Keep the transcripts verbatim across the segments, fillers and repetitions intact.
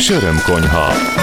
Sörömkonyha.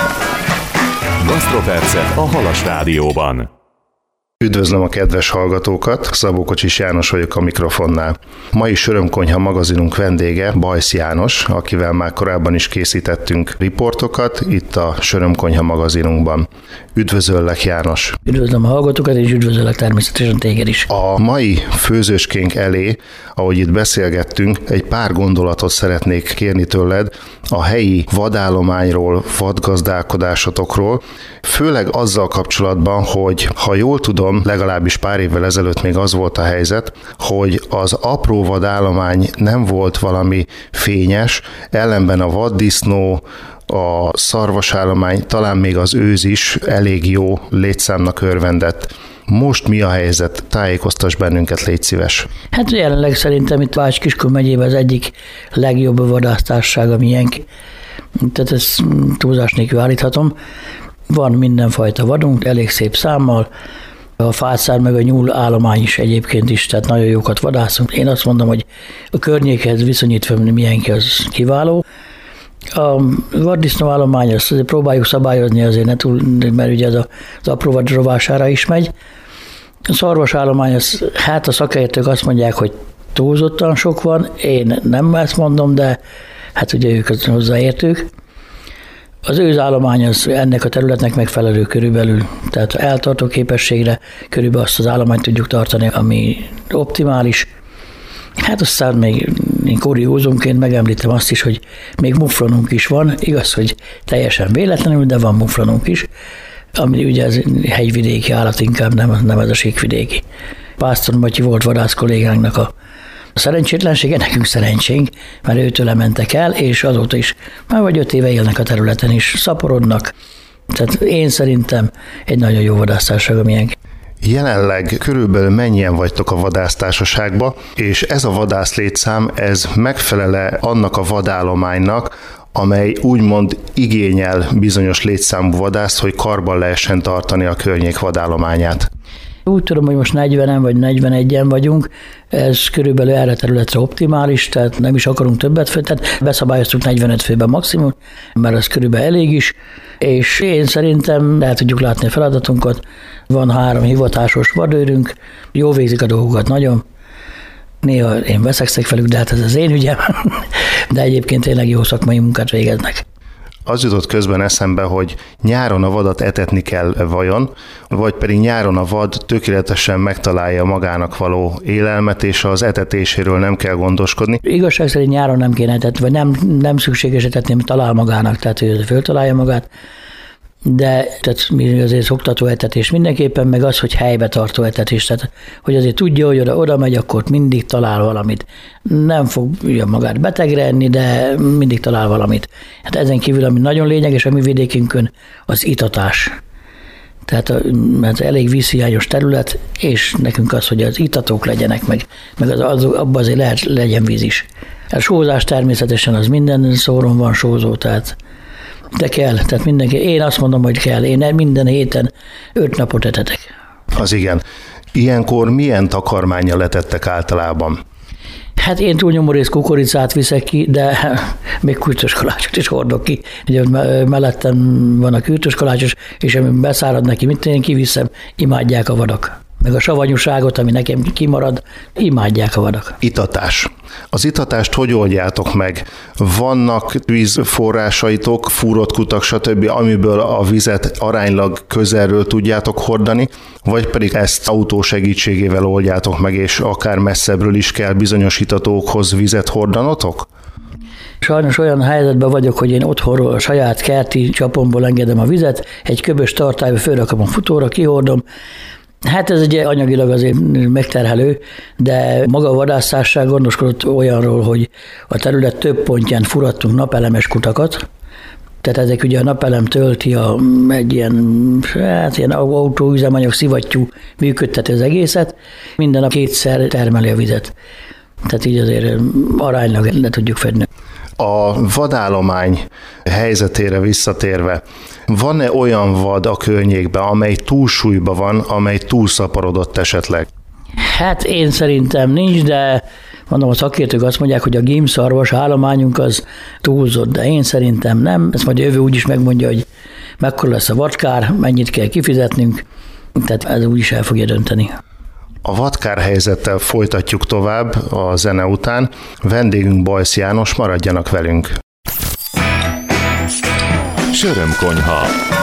Gasztropercek a Halas Rádióban. Üdvözlöm a kedves hallgatókat, Szabó Kocsis János vagyok a mikrofonnál. Mai Sörömkonyha magazinunk vendége Bajsz János, akivel már korábban is készítettünk riportokat itt a Sörömkonyha magazinunkban. Üdvözöllek, János! Üdvözlöm a hallgatókat, és üdvözöllek természetesen téged is. A mai főzőskénk elé, ahogy itt beszélgettünk, egy pár gondolatot szeretnék kérni tőled a helyi vadállományról, vadgazdálkodásotokról, főleg azzal kapcsolatban, hogy ha jól tudom, legalábbis pár évvel ezelőtt még az volt a helyzet, hogy az apró vadállomány nem volt valami fényes, ellenben a vaddisznó, a szarvasállomány, talán még az őz is elég jó létszámnak örvendett. Most mi a helyzet? Tájékoztass bennünket, légy szíves. Hát jelenleg szerintem itt Bács-Kiskun megyében az egyik legjobb vadásztársaság a miénk. Tehát ezt túlzás nélkül állíthatom. Van mindenfajta vadunk, elég szép számmal. A fászár meg a nyúl állomány is egyébként is, tehát nagyon jókat vadászunk. Én azt mondom, hogy a környékhez viszonyítva miénk az kiváló. A vaddisznó állomány, azt azért próbáljuk szabályozni azért, ne túl, mert ugye az, a, az apró vad rovására is megy. A szarvas állomány, az, hát a szakértők azt mondják, hogy túlzottan sok van, én nem ezt mondom, de hát ugye ők az hozzáértők. Az őzállomány az ennek a területnek megfelelő körülbelül, tehát eltartó képességre körülbelül azt az állományt tudjuk tartani, ami optimális. Hát aztán még kuriózumként megemlítem azt is, hogy még muflonunk is van, igaz, hogy teljesen véletlenül, de van muflonunk is, ami ugye ez hegyvidéki állat, inkább nem, nem ez a síkvidéki. Pásztor Matyi volt vadász kollégánknak a szerencsétlensége, nekünk szerencsénk, mert őtől mentek el, és azóta is már vagy öt éve élnek a területen is, szaporodnak. Tehát én szerintem egy nagyon jó vadásztársaság, amilyen. Jelenleg körülbelül mennyien vagytok a vadásztársaságban, és ez a vadász létszám, ez megfelele annak a vadállománynak, amely úgymond igényel bizonyos létszámú vadászt, hogy karban lehessen tartani a környék vadállományát. Úgy tudom, hogy most negyvenen vagy negyvenegyen vagyunk, ez körülbelül erre területre optimális, tehát nem is akarunk többet fő, tehát beszabályoztuk negyvenöt főben maximum, mert ez körülbelül elég is, és én szerintem el tudjuk látni a feladatunkat. Van három hivatásos vadőrünk, jó végzik a dolgokat nagyon, néha én veszekszek velük, de hát ez az én ügyem, de egyébként tényleg jó szakmai munkát végeznek. Az jutott közben eszembe, hogy nyáron a vadat etetni kell vajon, vagy pedig nyáron a vad tökéletesen megtalálja magának való élelmet, és az etetéséről nem kell gondoskodni. Igazság szerint nyáron nem kéne etetni, vagy nem, nem szükséges etetni, mert talál magának, tehát ő föltalálja magát. De tehát mi azért szoktató etetés mindenképpen, meg az, hogy helybe tartó etetés, tehát hogy azért tudja, hogy oda, oda megy, akkor mindig talál valamit. Nem fogja magát betegre enni, de mindig talál valamit. Hát ezen kívül, ami nagyon lényeges a mi vidékünkön, az itatás. Tehát ez elég vízhiányos terület, és nekünk az, hogy az itatók legyenek, meg, meg az, az, abban azért lehet, legyen víz is. A sózás természetesen az minden szóron van sózó, tehát de kell, tehát mindenki, én azt mondom, hogy kell, én minden héten öt napot etetek. Az igen. Ilyenkor milyen takarmánnyal etettek általában? Hát én túlnyomorész kukoricát viszek ki, de még kürtös kalácsot is hordok ki. Ugye mellettem van a kürtös kalácsos, és ami beszárad neki, mint én kiviszem, imádják a vadak. Meg a savanyúságot, ami nekem kimarad, imádják a vadak. Itatás. Az itatást hogy oldjátok meg? Vannak vízforrásaitok, fúrott kutak, stb., amiből a vizet aránylag közelről tudjátok hordani, vagy pedig ezt autó segítségével oldjátok meg, és akár messzebbről is kell bizonyos itatókhoz vizet hordanotok? Sajnos olyan helyzetben vagyok, hogy én otthonról a saját kerti csapomból engedem a vizet, egy köbös tartályba fölrakom a futóra, kihordom. Hát ez egy anyagilag azért megterhelő, de maga a vadásztársaság gondoskodott olyanról, hogy a terület több pontján furattunk napelemes kutakat, tehát ezek ugye a napelem tölti a, egy ilyen, hát ilyen autóüzemanyag szivattyú működteti az egészet, minden nap kétszer termeli a vizet. Tehát így azért aránylag le tudjuk fedni. A vadállomány helyzetére visszatérve, van-e olyan vad a környékben, amely túlsúlyban van, amely túlszaporodott esetleg? Hát én szerintem nincs, de Mondom, a szakértők azt mondják, hogy a gímszarvas állományunk az túlzott, de én szerintem nem. Ezt majd jövő úgyis megmondja, hogy mekkora lesz a vadkár, mennyit kell kifizetnünk, tehát ez úgyis el fogja dönteni. A vadkár helyzettel folytatjuk tovább a zene után. Vendégünk Bajsz János, maradjanak velünk. Sörömkonyha.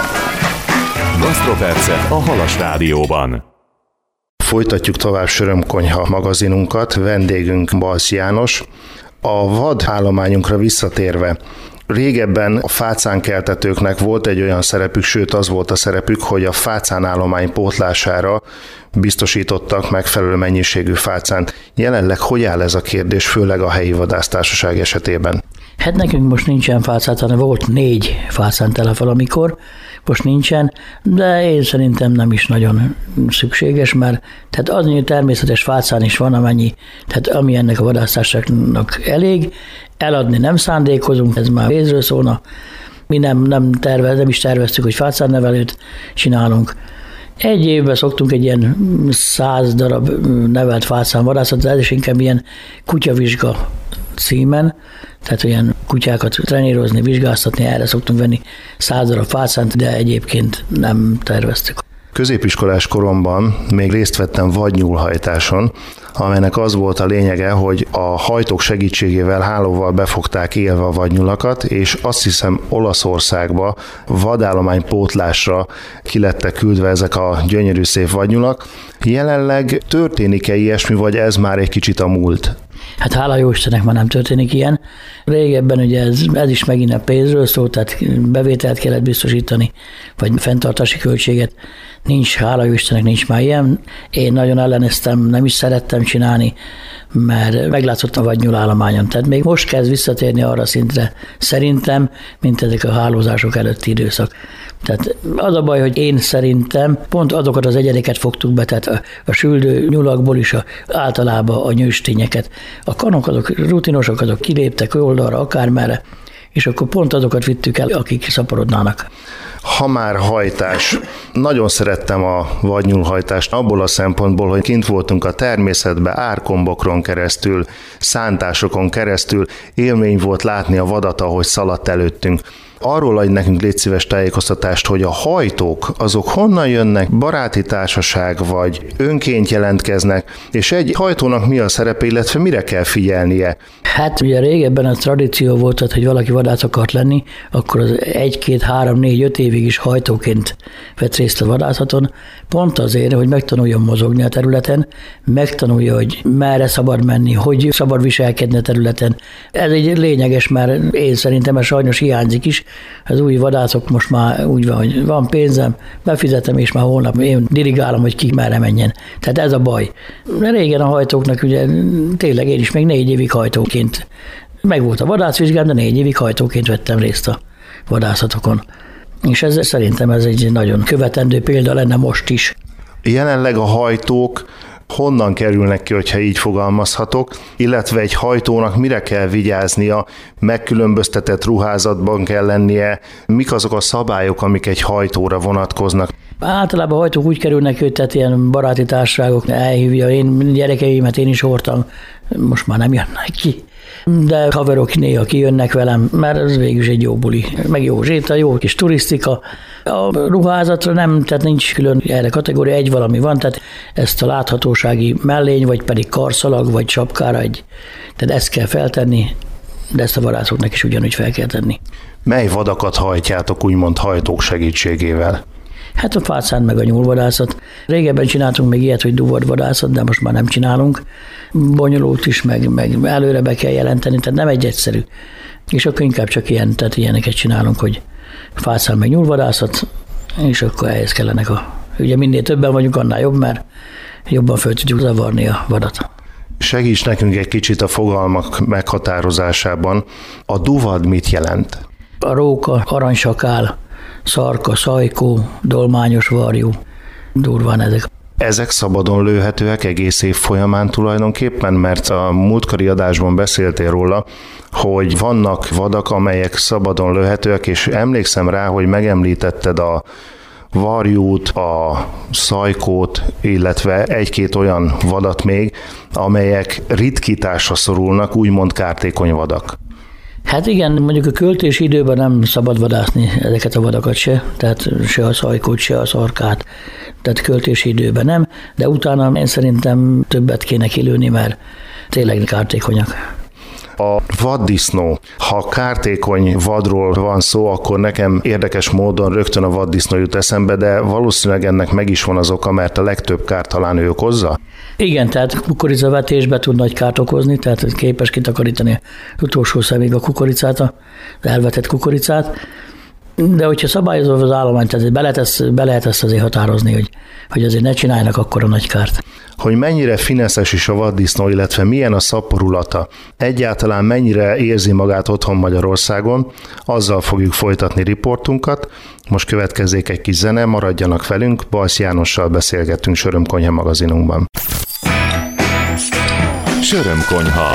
Gasztropercek a Halas Rádióban. Folytatjuk tovább Sörömkonyha magazinunkat, vendégünk Bajsz János. A vad állományunkra visszatérve, régebben a fácánkeltetőknek volt egy olyan szerepük, sőt az volt a szerepük, hogy a fácánállomány pótlására biztosítottak megfelelő mennyiségű fácánt. Jelenleg hogy áll ez a kérdés, főleg a helyi vadásztársaság esetében? Hát nekünk most nincsen fácát, hanem volt négy fácántelep valamikor, most nincsen, de én szerintem nem is nagyon szükséges, mert tehát annyi természetes fácán is van, amennyi, tehát ami ennek a vadásztársaságnak elég, eladni nem szándékozunk, ez már részről szólna, mi nem, nem, tervez, nem is terveztük, hogy fácánnevelőt csinálunk. Egy évben szoktunk egy ilyen száz darab nevelt fácán vadászatot, ez is inkább ilyen kutyavizsga címen, tehát olyan kutyákat trenírozni, vizsgáztatni, erre szoktunk venni száz darab fácánt, de egyébként nem terveztük. Középiskolás koromban még részt vettem vadnyúlhajtáson, amelynek az volt a lényege, hogy a hajtók segítségével hálóval befogták élve a vadnyulakat, és azt hiszem Olaszországba vadállomány pótlásra ki lettek küldve ezek a gyönyörű szép vadnyulak. Jelenleg történik-e ilyesmi, vagy ez már egy kicsit a múlt? Hát hála jó Istennek már nem történik ilyen. Régebben ugye ez, ez is megint a pénzről szól, tehát bevételt kellett biztosítani, vagy fenntartási költséget. Nincs, hála jó Istennek nincs már ilyen. Én nagyon elleneztem, nem is szerettem csinálni, mert meglátszott a vadnyulállományon. Tehát még most kezd visszatérni arra a szintre szerintem, mint ezek a hálózások előtti időszak. Tehát az a baj, hogy én szerintem pont azokat az egyedeket fogtuk be, tehát a, a süldő nyulakból is a, általában a nyőstényeket. A kanok azok rutinosok, azok kiléptek oldalra, akármerre, és akkor pont azokat vittük el, akik szaporodnának. Ha már hajtás, nagyon szerettem a vadnyúlhajtást abból a szempontból, hogy kint voltunk a természetben, árkombokron keresztül, szántásokon keresztül, élmény volt látni a vadat, ahogy szaladt előttünk. Arról adj nekünk légy szíves tájékoztatást, hogy a hajtók azok honnan jönnek, baráti társaság vagy önként jelentkeznek, és egy hajtónak mi a szerepe, illetve mire kell figyelnie? Hát ugye régebben a tradíció volt, hogy valaki vadász akart lenni, akkor az egy, két, három, négy, öt évig is hajtóként vett részt a vadászaton, pont azért, hogy megtanuljon mozogni a területen, megtanulja, hogy merre szabad menni, hogy szabad viselkedni a területen. Ez egy lényeges, mert én szerintem ez sajnos hiányzik is. Az új vadászok most már úgy van, hogy van pénzem, befizetem, és már holnap én dirigálom, hogy ki merre menjen. Tehát ez a baj. Régen a hajtóknak ugye tényleg én is még négy évig hajtóként, meg volt a vadászvizsgám, de négy évig hajtóként vettem részt a vadászatokon. És ez szerintem ez egy nagyon követendő példa lenne most is. Jelenleg a hajtók honnan kerülnek ki, hogyha így fogalmazhatok, illetve egy hajtónak mire kell vigyáznia, megkülönböztetett ruházatban kell lennie, mik azok a szabályok, amik egy hajtóra vonatkoznak? Általában a hajtók úgy kerülnek, hogy tehát ilyen baráti társaságok elhívja, én gyerekeimet én is hordtam, most már nem jönnek ki. De haverok néha kijönnek velem, mert ez végül is egy jó buli, meg jó zséta, jó kis turisztika. A ruházatra nem, tehát nincs külön erre kategória, egy valami van, tehát ezt a láthatósági mellény, vagy pedig karszalag, vagy sapkára egy, tehát ezt kell feltenni, de ezt a vadászoknak is ugyanúgy fel kell tenni. Mely vadakat hajtjátok úgymond hajtók segítségével? Hát a fácán meg a nyúlvadászat. Régebben csináltunk még ilyet, hogy duvadvadászat, de most már nem csinálunk. Bonyolult is, meg, meg előre be kell jelenteni, tehát nem egy egyszerű. És akkor inkább csak ilyen, tehát ilyeneket csinálunk, hogy fácán meg nyúlvadászat, és akkor ehhez kellenek a... Ugye minél többen vagyunk, annál jobb, mert jobban föl tudjuk zavarni a vadat. Segíts nekünk egy kicsit a fogalmak meghatározásában. A duvad mit jelent? A róka, aranysakál, szarka, szajkó, dolmányos varjú, durván ezek. Ezek szabadon lőhetőek egész év folyamán tulajdonképpen, mert a múltkori adásban beszéltél róla, hogy vannak vadak, amelyek szabadon lőhetőek, és emlékszem rá, hogy megemlítetted a varjút, a szajkót, illetve egy-két olyan vadat még, amelyek ritkításra szorulnak, úgymond kártékony vadak. Hát igen, mondjuk a költési időben nem szabad vadászni ezeket a vadakat se, tehát se a szajkót, se a szarkát, tehát költési időben nem, de utána én szerintem többet kéne kilőni, mert tényleg kártékonyak. A vaddisznó. Ha kártékony vadról van szó, akkor nekem érdekes módon rögtön a vaddisznó jut eszembe, de valószínűleg ennek meg is van az oka, mert a legtöbb kárt talán ő okozza? Igen, tehát kukoricavetésbe tud nagy kárt okozni, tehát képes kitakarítani az utolsó szemig a kukoricát, az elvetett kukoricát. De hogyha szabályozol az állományt, tehát be lehet, ezt, be lehet ezt azért határozni, hogy, hogy azért ne csináljanak akkora nagy kárt. Hogy mennyire fineszes is a vaddisznó, illetve milyen a szaporulata, egyáltalán mennyire érzi magát otthon Magyarországon, azzal fogjuk folytatni riportunkat. Most következzék egy kis zene, maradjanak velünk, Bajsz Jánossal beszélgettünk Sörömkonyha magazinunkban. Sörömkonyha.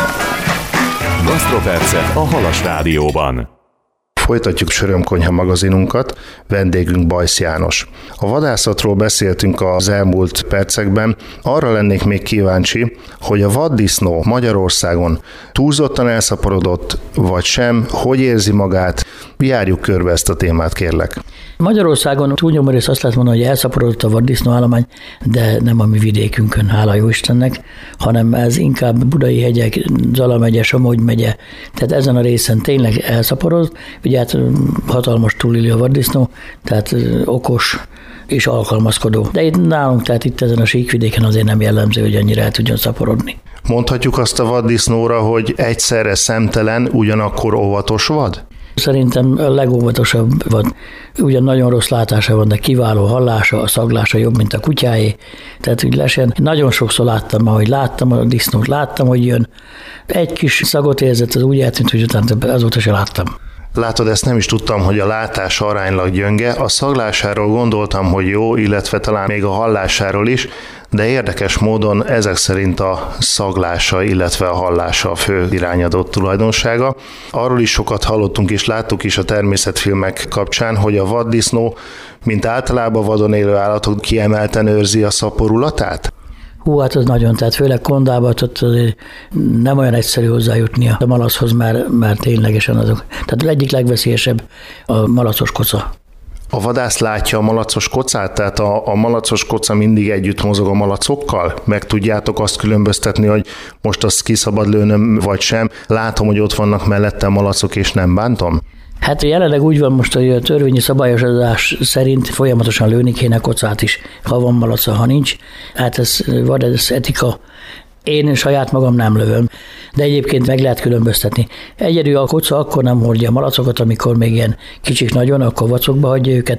Gasztropercek a Halas Rádióban. Folytatjuk Sörömkonyha magazinunkat, vendégünk Bajsz János. A vadászatról beszéltünk az elmúlt percekben, arra lennék még kíváncsi, hogy a vaddisznó Magyarországon túlzottan elszaporodott, vagy sem, hogy érzi magát, járjuk körbe ezt a témát, kérlek. Magyarországon túlnyomó rész azt lehet mondani, hogy elszaporodott a vaddisznó állomány, de nem a mi vidékünkön, hála jó Istennek, hanem ez inkább Budai hegyek, Zala megye, Somogy megye, tehát ezen a részen tényleg elszaporodott. Ugye hát hatalmas túlélő a vaddisznó, tehát okos és alkalmazkodó. De itt nálunk, tehát itt ezen a síkvidéken azért nem jellemző, hogy annyira el tudjon szaporodni. Mondhatjuk azt a vaddisznóra, hogy egyszerre szemtelen, ugyanakkor óvatos vad? Szerintem a legóvatosabb vad. Ugyan nagyon rossz látása van, de kiváló hallása, a szaglása jobb, mint a kutyáé. Tehát úgy lesen. Nagyon sokszor láttam, ahogy láttam a disznót, láttam, hogy jön. Egy kis szagot érzett, az úgy eltűnt, hogy utána azóta se láttam. Látod, ezt nem is tudtam, hogy a látása aránylag gyönge. A szaglásáról gondoltam, hogy jó, illetve talán még a hallásáról is, de érdekes módon ezek szerint a szaglása, illetve a hallása a fő irányadó tulajdonsága. Arról is sokat hallottunk és láttuk is a természetfilmek kapcsán, hogy a vaddisznó, mint általában vadon élő állatok, kiemelten őrzi a szaporulatát? Hú, hát az nagyon, tehát főleg kondában ott azért nem olyan egyszerű hozzájutni a malachoz, mert, mert ténylegesen azok. Tehát az egyik legveszélyesebb a malacos koca. A vadász látja a malacos kocát, tehát a, a malacos koca mindig együtt mozog a malacokkal? Meg tudjátok azt különböztetni, hogy most azt kiszabad lőnöm, vagy sem? Látom, hogy ott vannak mellette a malacok, és nem bántom? Hát jelenleg úgy van most, hogy a törvényi szabályozás szerint folyamatosan lőni kéne kocát is, ha van malaca, ha nincs. Hát ez vad, ez etika. Én saját magam nem lövöm, de egyébként meg lehet különböztetni. Egyedül a koca akkor nem hordja a malacokat, amikor még ilyen kicsik nagyon, akkor vacokba hagyja őket,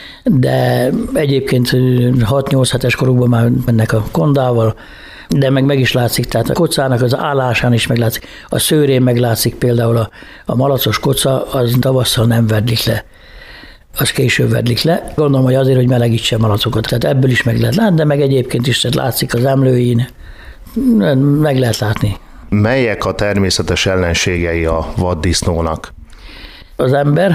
de egyébként hat-nyolc hetes korukban már mennek a kondával, de meg meg is látszik, tehát a kocának az állásán is meglátszik, a szőrén meglátszik például a, a malacos koca, az tavasszal nem vedlik le, az később vedlik le. Gondolom, hogy azért, hogy melegítse a malacokat, tehát ebből is meg lehet látni, de meg egyébként is látszik az emlőin, meg lehet látni. Melyek a természetes ellenségei a vaddisznónak? Az ember,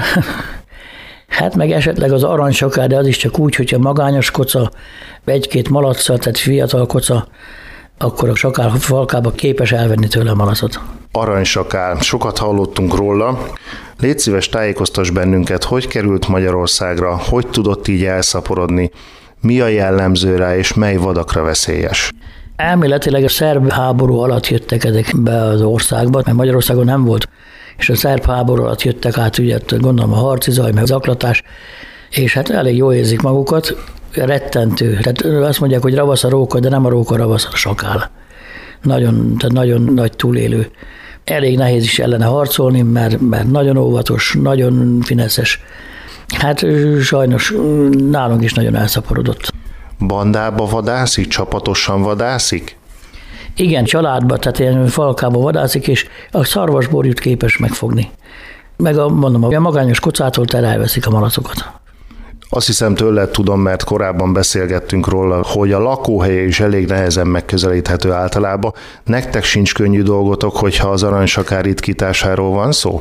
hát meg esetleg az aranysakár, de az is csak úgy, hogyha magányos koca, egy-két malaccal, tehát fiatal koca, akkor a sakár falkába képes elvenni tőle a malacot. Aranysakár, sokat hallottunk róla. Légy szíves, tájékoztass bennünket, hogy került Magyarországra, hogy tudott így elszaporodni, mi a jellemző rá, és mely vadakra veszélyes? Elméletileg a szerb háború alatt jöttek ezek be az országba, mert Magyarországon nem volt, és a szerb háború alatt jöttek át, ugye gondolom a harci zaj, meg zaklatás, és hát elég jól érzik magukat, rettentő. Tehát azt mondják, hogy ravasz a róka, de nem a róka, ravasz a sakál. Nagyon, tehát nagyon nagy túlélő. Elég nehéz is ellene harcolni, mert, mert nagyon óvatos, nagyon fineszes. Hát sajnos nálunk is nagyon elszaporodott. Bandába vadászik, csapatosan vadászik? Igen, családba, tehát ilyen falkába vadászik, és a szarvasborjút képes megfogni. Meg a, mondom, a magányos kocától elveszik a malacokat. Azt hiszem tőled tudom, mert korábban beszélgettünk róla, hogy a lakóhelye is elég nehezen megközelíthető általában. Nektek sincs könnyű dolgotok, hogyha az aranysakár ritkításáról van szó?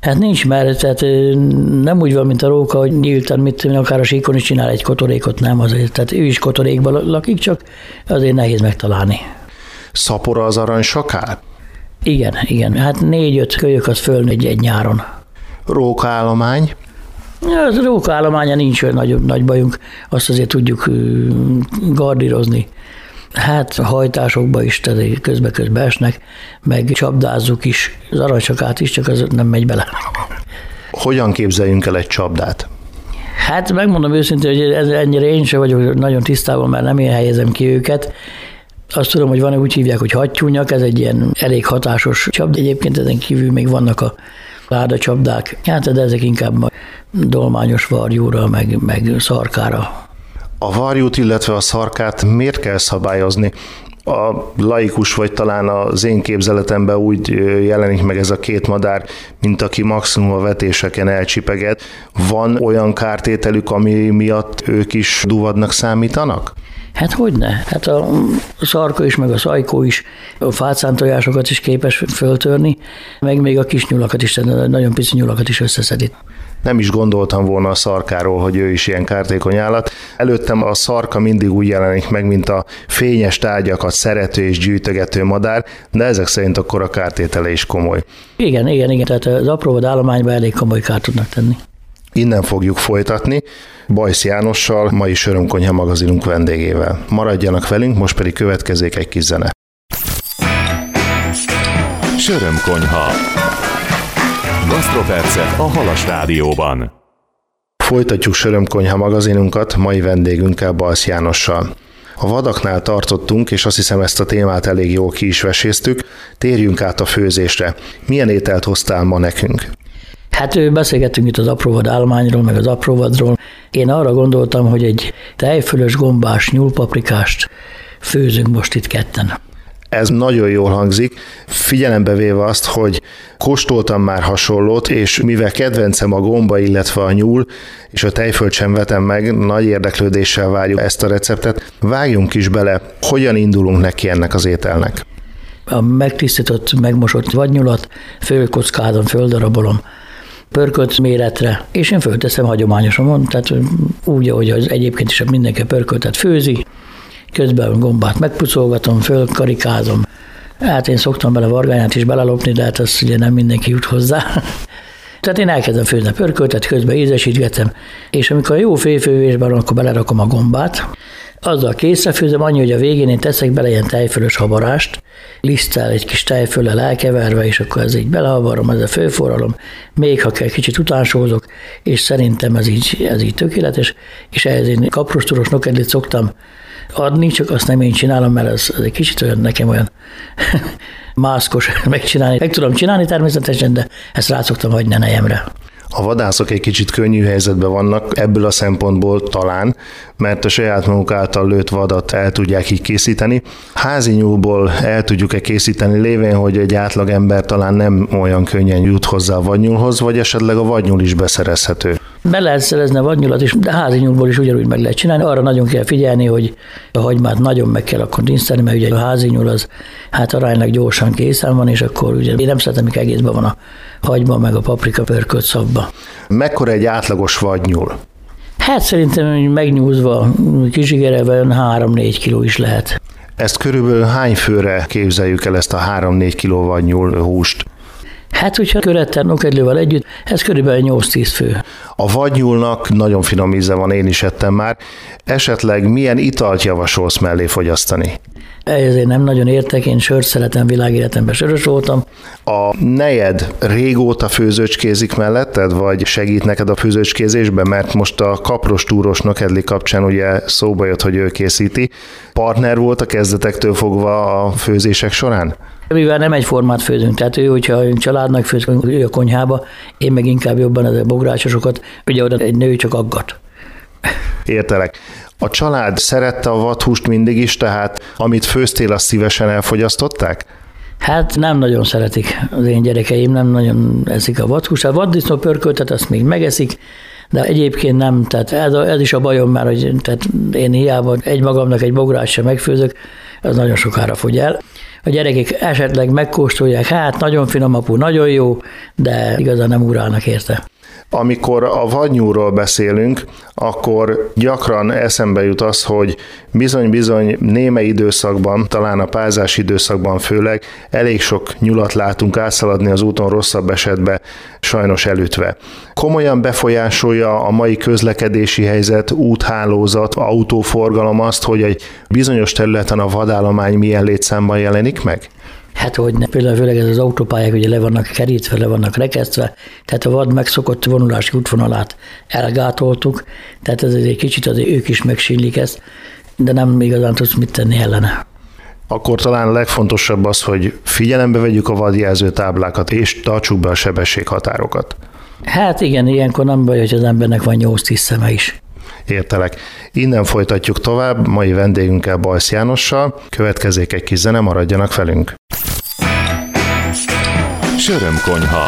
Hát nincs, mert tehát nem úgy van, mint a róka, hogy nyíltan, mit akár a síkon is csinál egy kotorékot, nem azért. Tehát ő is kotorékban lakik, csak azért nehéz megtalálni. Szapora az aranysakál? Igen, igen. Hát négy-öt kölyök az fölnő egy nyáron. Rókaállomány? Az rókaállománya nincs olyan nagy, nagy bajunk, azt azért tudjuk gardírozni. Hát hajtásokba is, tehát közbe-közbe esnek, meg csapdázzuk is, az aranysakát is, csak az nem megy bele. Hogyan képzeljünk el egy csapdát? Hát megmondom őszintén, hogy ez ennyire én sem vagyok nagyon tisztában, mert nem én helyezem ki őket. Azt tudom, hogy van, úgy hívják, hogy hattyúnyak, ez egy ilyen elég hatásos csapda. Egyébként ezen kívül még vannak a ládacsapdák, hát de ezek inkább a dolmányos varjúra, meg, meg szarkára. A varjút, illetve a szarkát miért kell szabályozni? A laikus, vagy talán az én képzeletemben úgy jelenik meg ez a két madár, mint aki maximum a vetéseken elcsipeget. Van olyan kártételük, ami miatt ők is duvadnak számítanak? Hát hogyne? Hát a szarka is, meg a szajkó is, a fácántojásokat is képes föltörni, meg még a kis nyulakat is, nagyon pici nyulakat is összeszedi. Nem is gondoltam volna a szarkáról, hogy ő is ilyen kártékony állat. Előttem a szarka mindig úgy jelenik meg, mint a fényes tárgyakat szerető és gyűjtögető madár, de ezek szerint akkor a kártétele is komoly. Igen, igen, igen, tehát az apróvad állományban elég komoly kárt tudnak tenni. Innen fogjuk folytatni Bajsz Jánossal, mai Sörömkonyha magazinunk vendégével. Maradjanak velünk, most pedig következik egy kis zene. Sörömkonyha. Gasztropercek a Halas Rádióban. Folytatjuk Sörömkonyha magazinunkat mai vendégünkkel, Bajsz Jánossal. A vadaknál tartottunk, és azt hiszem ezt a témát elég jól ki is veséztük. Térjünk át a főzésre. Milyen ételt hoztál ma nekünk? Hát beszélgettünk itt az apróvad állományról, meg az apróvadról. Én arra gondoltam, hogy egy tejfölös gombás nyúlpaprikást főzünk most itt ketten. Ez nagyon jól hangzik, figyelembe véve azt, hogy kóstoltam már hasonlót, és mivel kedvencem a gomba, illetve a nyúl, és a tejfölt sem vetem meg, nagy érdeklődéssel várjuk ezt a receptet. Vágjunk is bele, hogyan indulunk neki ennek az ételnek. A megtisztított, megmosott vadnyulat fölkockázom, földarabolom, pörkölt méretre, és én fölteszem hagyományosan, tehát úgy, ahogy az egyébként is mindenki pörköltet főzi, közben a gombát megpucolgatom, fölkarikázom. Hát én szoktam bele vargányát is belelopni, de hát azt ugye nem mindenki jut hozzá. Tehát én elkezdem főzni a pörköltet, közben ízesítgetem, és amikor jó félfővésben van, akkor belerakom a gombát. Azzal készrefőzöm, annyi, hogy a végén én teszek bele ilyen tejfölös habarást, liszttel egy kis tejföllel elkeverve, és akkor ez így belehavarom, ezzel fölforralom, még ha kell, kicsit utánsózok, és szerintem ez így, ez így tökéletes, és ehhez én kaprostúros nokedlit szoktam adni, csak azt nem én csinálom, mert ez, ez egy kicsit olyan nekem olyan mászkos megcsinálni. Meg tudom csinálni természetesen, de ezt rá szoktam hagyni a nejemre. A vadászok egy kicsit könnyű helyzetben vannak ebből a szempontból talán, mert a saját maguk által lőtt vadat el tudják így készíteni. Házi nyúlból el tudjuk-e készíteni, lévén, hogy egy átlagember talán nem olyan könnyen jut hozzá a vadnyúlhoz, vagy esetleg a vadnyúl is beszerezhető? Be lehet szerezni a vadnyulat is, de házi nyúlból is ugyanúgy meg lehet csinálni. Arra nagyon kell figyelni, hogy a hagymát nagyon meg kell akkor dinszteni, mert ugye a házi nyúl az hát aránylag gyorsan készen van, és akkor ugye én nem szeretem, mikor egészben van a hagyma, meg a paprika pörkölt szabba. Mekkora egy átlagos vadnyúl? Hát szerintem megnyúzva, kizsigerelve olyan három-négy kiló is lehet. Ezt körülbelül hány főre képzeljük el ezt a három-négy kiló vadnyúl húst? Hát, hogyha körettel, nokedlővel együtt, ez körülbelül nyolc-tíz fő. A vadnyúlnak nagyon finom íze van, én is ettem már. Esetleg milyen italt javasolsz mellé fogyasztani? Ehhez én nem nagyon értek, én sört szeretem, világéletemben sörös voltam. A nejed régóta főzőcskézik melletted, vagy segít neked a főzőcskézésben? Mert most a kaprostúros nokedli kapcsán ugye szóba jött, hogy ő készíti. Partner volt a kezdetektől fogva a főzések során? Mivel nem egyformát főzünk, tehát ő, hogyha családnak főz, ő a konyhába, én meg inkább jobban az a bográcsosokat, ugye oda egy nő csak aggat. Értelek. A család szerette a vadhúst mindig is, tehát amit főztél, azt szívesen elfogyasztották? Hát nem nagyon szeretik az én gyerekeim, nem nagyon eszik a vadhúst. A vaddisznó pörköltet azt még megeszik, de egyébként nem, tehát ez, a, ez is a bajom már, hogy tehát én hiába egy magamnak egy bogrács sem megfőzök, az nagyon sokára fogy el. A gyerekek esetleg megkóstolják, hát nagyon finom apu, nagyon jó, de igazán nem ugrálnak érte. Amikor a vadnyúlról beszélünk, akkor gyakran eszembe jut az, hogy bizony-bizony néme időszakban, talán a pázás időszakban főleg elég sok nyulat látunk átszaladni az úton, rosszabb esetben sajnos elütve. Komolyan befolyásolja a mai közlekedési helyzet, úthálózat, autóforgalom azt, hogy egy bizonyos területen a vadállomány milyen létszámban jelenik meg? Hát hogy ne. Például főleg ez az autópályák ugye le vannak kerítve, le vannak rekesztve, tehát a vad megszokott vonulási útvonalát elgátoltuk, tehát ez egy kicsit azért ők is megsínlik ezt, de nem igazán tudsz mit tenni ellene. Akkor talán a legfontosabb az, hogy figyelembe vegyük a vadjelző táblákat, és tartsuk be a sebességhatárokat. Hát igen, ilyenkor nem baj, hogy az embernek van nyolc-tíz szeme is. Értelek. Innen folytatjuk tovább, mai vendégünkkel, Bajsz Jánossal. Következzék egy kis zene, maradjanak velünk. Sörömkonyha.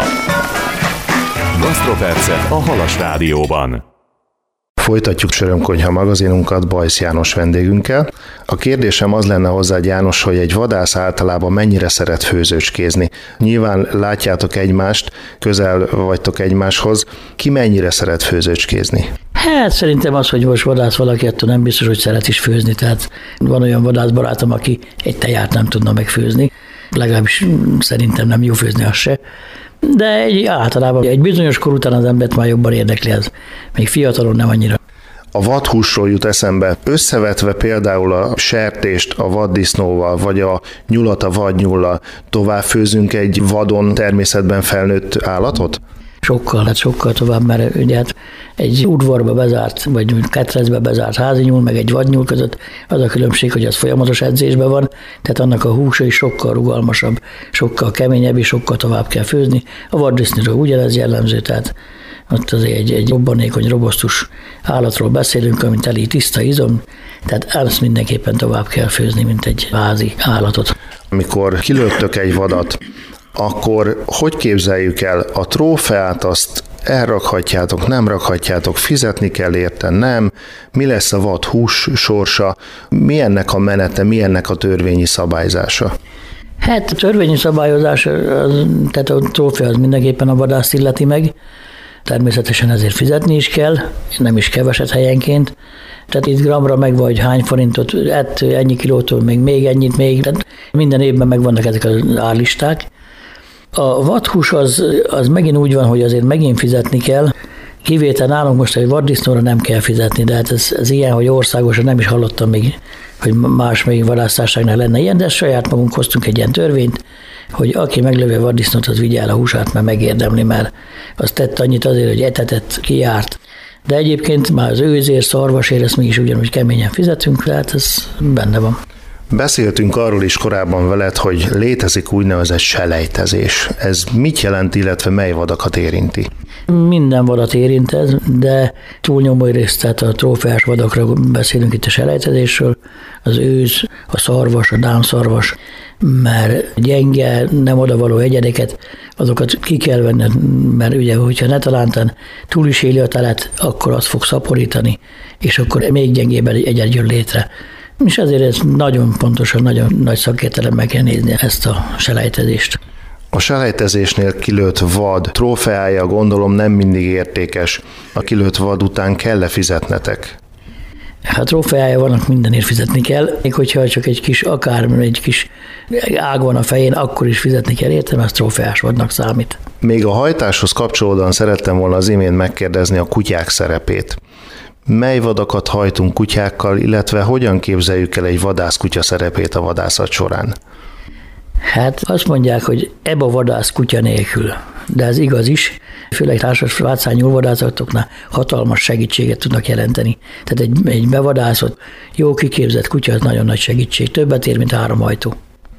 Gasztropercek a Halas Rádióban. Folytatjuk Sörömkonyha magazinunkat Bajsz János vendégünkkel. A kérdésem az lenne hozzá, János, hogy egy vadász általában mennyire szeret főzőcskézni. Nyilván látjátok egymást, közel vagytok egymáshoz. Ki mennyire szeret főzőcskézni? Hát szerintem az, hogy most vadász valaki, attól nem biztos, hogy szeret is főzni. Tehát van olyan vadászbarátom, aki egy teját nem tudna megfőzni. Legalábbis szerintem nem jó főzni az se. De egy, általában egy bizonyos kor után az embert már jobban érdekli ez. Még fiatalon nem annyira. A vadhúsról jut eszembe. Összevetve például a sertést a vaddisznóval, vagy a nyulat a vadnyullal, tovább főzünk egy vadon természetben felnőtt állatot? Sokkal, hát sokkal tovább, mert ugye hát egy udvarba bezárt, vagy ketrecbe bezárt házi nyúl, meg egy vadnyúl között az a különbség, hogy az folyamatos edzésben van, tehát annak a húsa is sokkal rugalmasabb, sokkal keményebb, és sokkal tovább kell főzni. A vaddisznóról ugyanez jellemző, tehát ott azért egy, egy robbanékony, robosztus állatról beszélünk, amit elég tiszta izom, tehát ezt mindenképpen tovább kell főzni, mint egy házi állatot. Amikor kilőttök egy vadat, akkor hogy képzeljük el a trófeát, azt elrakhatjátok, nem rakhatjátok, fizetni kell érte, nem? Mi lesz a vad hús sorsa? Mi ennek a menete, mi ennek a törvényi szabályzása? Hát a törvényi szabályozás, az, tehát a trófea az mindenképpen a vadászt illeti meg, természetesen ezért fizetni is kell, nem is keveset helyenként. Tehát itt gramra meg vagy hány forintot, ettől ennyi kilótól még, még ennyit, még, tehát minden évben megvannak ezek az árlisták. A vadhús az, az megint úgy van, hogy azért megint fizetni kell. Kivétel nálunk most egy vaddisznóra nem kell fizetni, de hát ez, ez ilyen, hogy országosan nem is hallottam még, hogy más még vadásztárságnál lenne ilyen, de saját magunk hoztunk egy ilyen törvényt, hogy aki meglövi a vaddisznót, az vigye el a húsát, mert megérdemli, mert az tett annyit azért, hogy etetett, kijárt. De egyébként már az őzér, szarvasért, ezt mi is ugyanúgy keményen fizetünk, tehát ez benne van. Beszéltünk arról is korábban veled, hogy létezik úgynevezett selejtezés. Ez mit jelent, illetve mely vadakat érinti? Minden vadat érint ez, de túlnyomó részt, tehát a trófeás vadakra beszélünk itt a selejtezésről, az őz, a szarvas, a dámszarvas, mert gyenge, nem odavaló egyedeket, azokat ki kell venni, mert ugye, hogyha ne talántán túl is éli a telet, akkor azt fog szaporítani, és akkor még gyengében egyed jön létre. És ezért ez nagyon pontosan, nagyon nagy szakértelemmel kell nézni ezt a selejtezést. A selejtezésnél kilőtt vad trófeája, gondolom, nem mindig értékes. A kilőtt vad után kell-e fizetnetek? Hát trófeája vannak, mindenért fizetni kell. Még hogyha csak egy kis, akár egy kis ág van a fején, akkor is fizetni kell, értem, ez trófeás vadnak számít. Még a hajtáshoz kapcsolódóan szerettem volna az imént megkérdezni a kutyák szerepét. Mely vadakat hajtunk kutyákkal, illetve hogyan képzeljük el egy vadászkutya szerepét a vadászat során? Hát azt mondják, hogy ebb a vadász kutya nélkül, de ez igaz is, főleg társas vátszány nyúlvadászatoknál hatalmas segítséget tudnak jelenteni. Tehát egy, egy bevadászott, jó kiképzett kutya az nagyon nagy segítség, többet ér, mint három hajtó.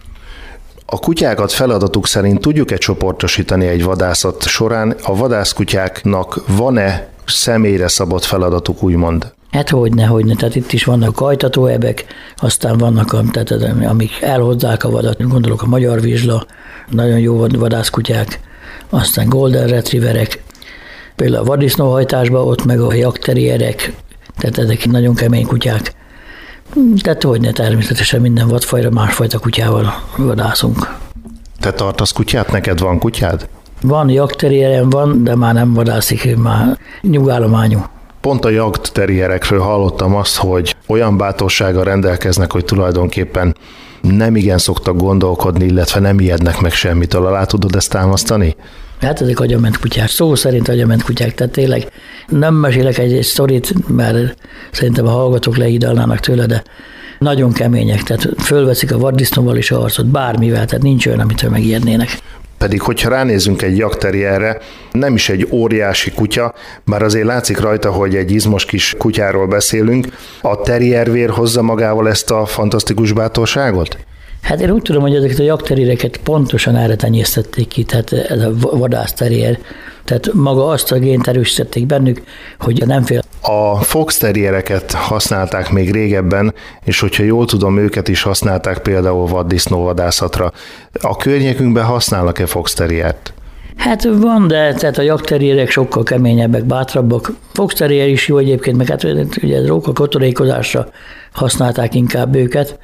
A kutyákat feladatuk szerint tudjuk-e csoportosítani egy vadászat során? A vadászkutyáknak van-e személyre szabott feladatuk, úgymond? Hát hogyne, hogyne. Tehát itt is vannak hajtatóebek, aztán vannak, a, tehát, amik elhozzák a vadat, gondolok a magyar vizsla, nagyon jó vadászkutyák, aztán golden retrieverek, például a vaddisznóhajtásban ott meg a jakterierek, tehát ezek nagyon kemény kutyák. Tehát hogyne, természetesen minden vadfajra másfajta kutyával vadászunk. Te tartasz kutyát? Neked van kutyád? Van jagdterrierem, van, de már nem vadászik, már nyugállományú. Pont a jagdterrierekről hallottam azt, hogy olyan bátorsággal rendelkeznek, hogy tulajdonképpen nem igen szoktak gondolkodni, illetve nem ijednek meg semmitől. Alá tudod ezt támasztani? Hát ezek agyament kutyák, szó szerint agyament kutyák, tehát tényleg nem mesélek egy, egy sztorit, mert szerintem a hallgatók lehidalnának tőle, de nagyon kemények, tehát fölveszik a vaddisznóval is a harcot, bármivel, tehát nincs olyan, amitől megijednének. Pedig, hogyha ránézünk egy jagdterrierre, nem is egy óriási kutya, bár azért látszik rajta, hogy egy izmos kis kutyáról beszélünk. A terriervér hozza magával ezt a fantasztikus bátorságot? Hát én úgy tudom, hogy ezeket a jagdterriereket pontosan erre tenyésztették ki, tehát ez a vadászterrier. Tehát maga azt a gént erősítették bennük, hogy nem fél. A fox terriereket használták még régebben, és hogyha jól tudom, őket is használták például vaddisznóvadászatra. A környékünkben használnak-e fox terriert? Hát van, de tehát a jagdterrierek sokkal keményebbek, bátrabbak. Fox terrier is jó egyébként, meg hát ugye ez róka kotorékozásra használták inkább őket,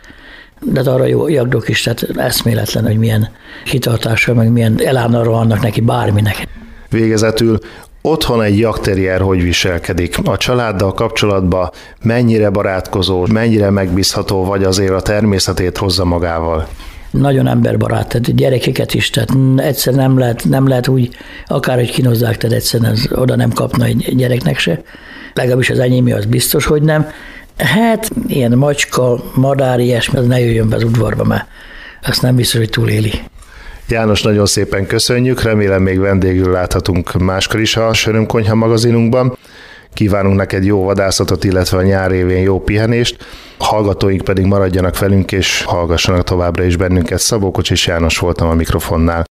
de arra jó jagdok is, tehát eszméletlen, hogy milyen kitartással, meg milyen elánnal rohannak neki bárminek. Végezetül otthon egy jagdterrier hogy viselkedik? A családdal kapcsolatban mennyire barátkozó, mennyire megbízható, vagy azért a természetét hozza magával? Nagyon emberbarát, tehát gyerekeket is, tehát egyszer nem lehet, nem lehet úgy, akárhogy kínozzák, tehát egyszerűen ez oda nem kapna egy gyereknek se. Legalábbis az enyémé az biztos, hogy nem. Hát ilyen macska, madár, ilyesmi, az ne jöjjön be az udvarba, mert azt nem biztos, hogy túléli. János, nagyon szépen köszönjük, remélem még vendégül láthatunk máskor is a Sörömkonyha magazinunkban. Kívánunk neked jó vadászatot, illetve a nyár évén jó pihenést. A hallgatóink pedig maradjanak velünk, és hallgassanak továbbra is bennünket. Szabó Kocsis János voltam a mikrofonnál.